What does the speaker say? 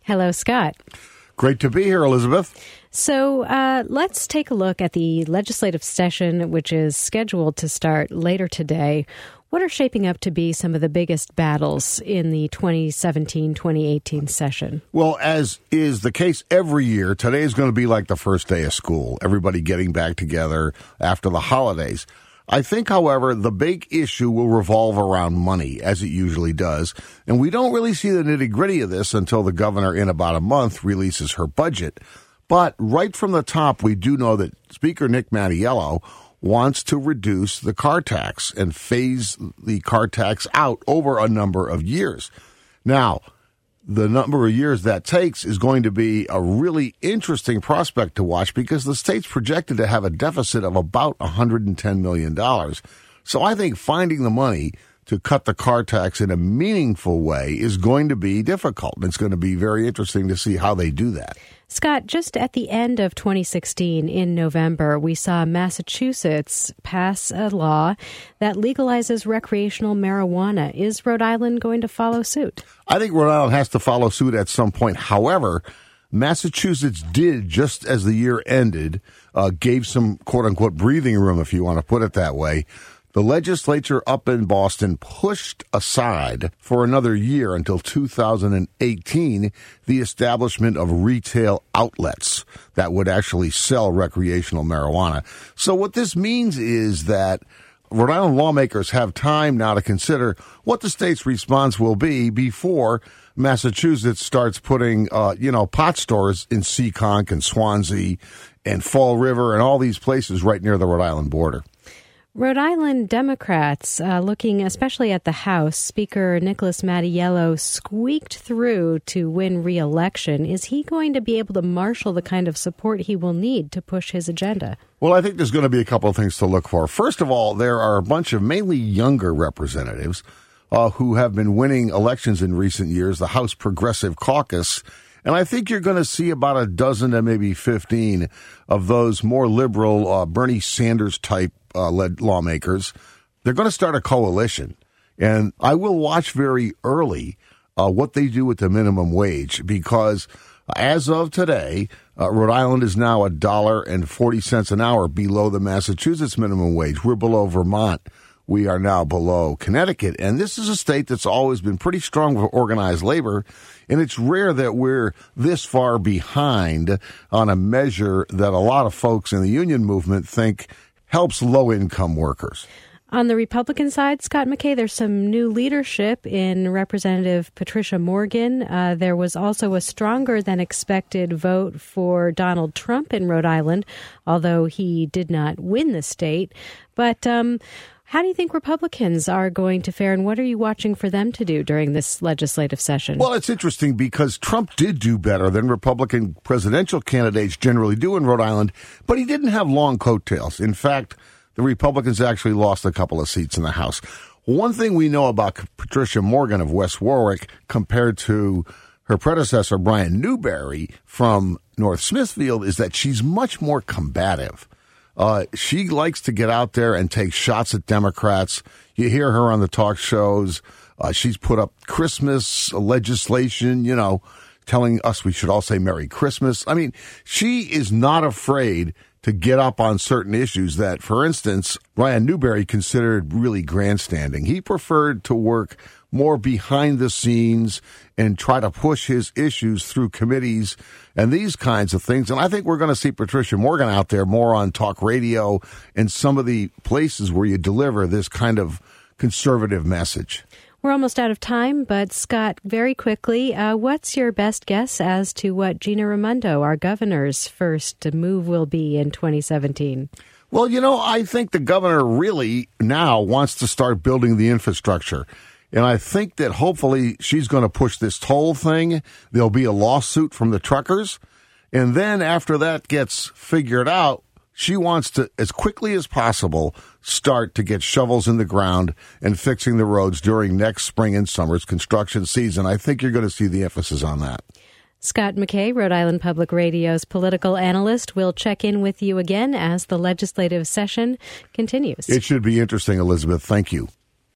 Hello, Scott. Great to be here, Elizabeth. So let's take a look at the legislative session, which is scheduled to start later today. What are shaping up to be some of the biggest battles in the 2017-2018 session? Well, as is the case every year, today is going to be like the first day of school, everybody getting back together after the holidays. I think, however, the big issue will revolve around money, as it usually does, and we don't really see the nitty-gritty of this until the governor, in about a month, releases her budget. But right from the top, we do know that Speaker Nick Mattiello wants to reduce the car tax and phase the car tax out over a number of years. Now, the number of years that takes is going to be a really interesting prospect to watch because the state's projected to have a deficit of about $110 million. So I think finding the money to cut the car tax in a meaningful way is going to be difficult. It's going to be very interesting to see how they do that. Scott, just at the end of 2016, in November, we saw Massachusetts pass a law that legalizes recreational marijuana. Is Rhode Island going to follow suit? I think Rhode Island has to follow suit at some point. However, Massachusetts did, just as the year ended, gave some quote-unquote breathing room, if you want to put it that way. The legislature up in Boston pushed aside for another year until 2018 the establishment of retail outlets that would actually sell recreational marijuana. So what this means is that Rhode Island lawmakers have time now to consider what the state's response will be before Massachusetts starts putting, pot stores in Seekonk and Swansea and Fall River and all these places right near the Rhode Island border. Rhode Island Democrats, looking especially at the House, Speaker Nicholas Mattiello squeaked through to win re-election. Is he going to be able to marshal the kind of support he will need to push his agenda? Well, I think there's going to be a couple of things to look for. First of all, there are a bunch of mainly younger representatives who have been winning elections in recent years, the House Progressive Caucus. And I think you're going to see about a dozen to maybe 15 of those more liberal Bernie Sanders type led lawmakers. They're going to start a coalition. And I will watch very early what they do with the minimum wage, because as of today, Rhode Island is now $1.40 an hour below the Massachusetts minimum wage. We're below Vermont. We are now below Connecticut. And this is a state that's always been pretty strong for organized labor. And it's rare that we're this far behind on a measure that a lot of folks in the union movement think helps low-income workers. On the Republican side, Scott McKay, there's some new leadership in Representative Patricia Morgan. There was also a stronger than expected vote for Donald Trump in Rhode Island, although he did not win the state. But how do you think Republicans are going to fare, and what are you watching for them to do during this legislative session? Well, it's interesting because Trump did do better than Republican presidential candidates generally do in Rhode Island, but he didn't have long coattails. In fact, the Republicans actually lost a couple of seats in the House. One thing we know about Patricia Morgan of West Warwick compared to her predecessor, Brian Newberry from North Smithfield, is that she's much more combative. She likes to get out there and take shots at Democrats. You hear her on the talk shows. She's put up Christmas legislation, telling us we should all say Merry Christmas. I mean, she is not afraid to get up on certain issues that, for instance, Brian Newberry considered really grandstanding. He preferred to work more behind the scenes and try to push his issues through committees and these kinds of things. And I think we're going to see Patricia Morgan out there more on talk radio and some of the places where you deliver this kind of conservative message. We're almost out of time, but Scott, very quickly, what's your best guess as to what Gina Raimondo, our governor's first move, will be in 2017? Well, I think the governor really now wants to start building the infrastructure. And I think that hopefully she's going to push this toll thing. There'll be a lawsuit from the truckers. And then after that gets figured out, she wants to, as quickly as possible, start to get shovels in the ground and fixing the roads during next spring and summer's construction season. I think you're going to see the emphasis on that. Scott McKay, Rhode Island Public Radio's political analyst, will check in with you again as the legislative session continues. It should be interesting, Elizabeth. Thank you.